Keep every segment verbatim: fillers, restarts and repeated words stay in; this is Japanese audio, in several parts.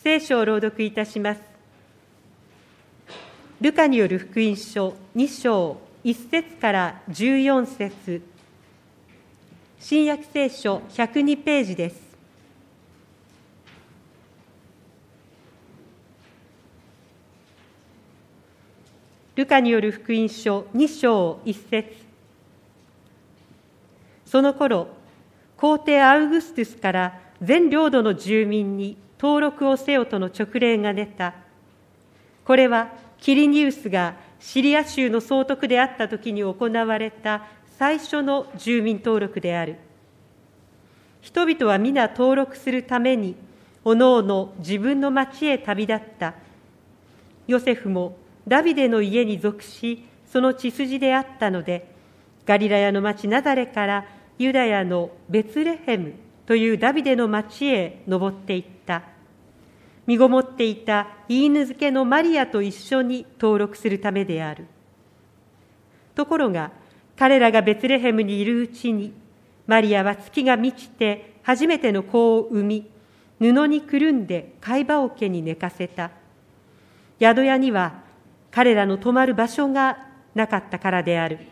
聖書を朗読いたします。ルカによる福音書に章いっ節からじゅうよん節、新約聖書ひゃくにページです。ルカによる福音書に章いっ節。その頃、皇帝アウグストゥスから全領土の住民に登録をせよとの勅令が出た。これはキリニウスがシリア州の総督であったときに行われた最初の住民登録である。人々は皆登録するために、おのおの自分の町へ旅立った。ヨセフもダビデの家に属し、その血筋であったので、ガリラヤの町ナザレからユダヤのベツレヘムというダビデの町へ登っていった。身ごもっていた言いぬ付けのマリアと一緒に登録するためである。ところが、彼らがベツレヘムにいるうちに、マリアは月が満ちて初めての子を産み、布にくるんで貝羽桶に寝かせた。宿屋には彼らの泊まる場所がなかったからである。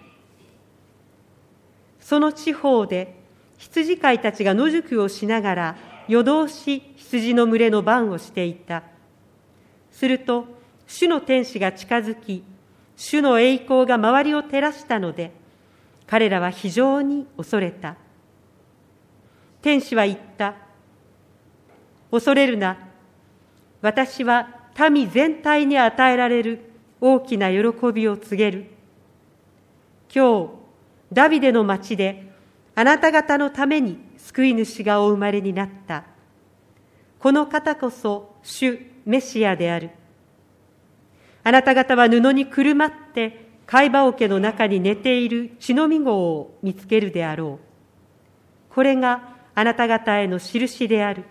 その地方で羊飼いたちが野宿をしながら夜通し羊の群れの番をしていた。すると主の天使が近づき、主の栄光が周りを照らしたので、彼らは非常に恐れた。天使は言った。恐れるな。私は民全体に与えられる大きな喜びを告げる。今日、ダビデの町であなた方のために救い主がお生まれになった。この方こそ主メシアである。あなた方は布にくるまって貝羽桶の中に寝ている血のみ子を見つけるであろう。これがあなた方への印である。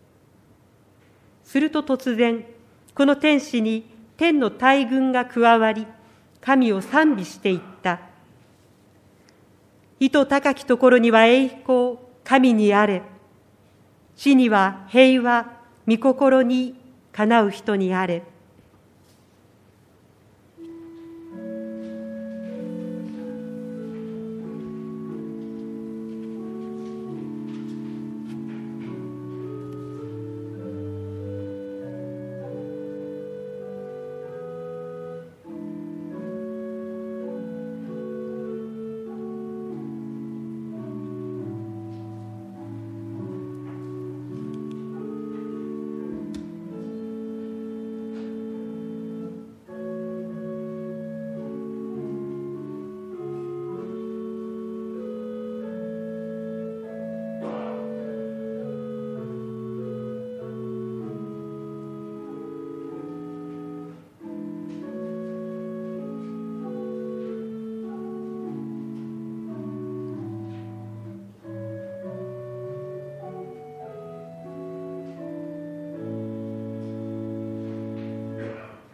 すると突然、この天使に天の大軍が加わり、神を賛美していった。意図高きところには栄光、神にあれ。地には平和、御心にかなう人にあれ。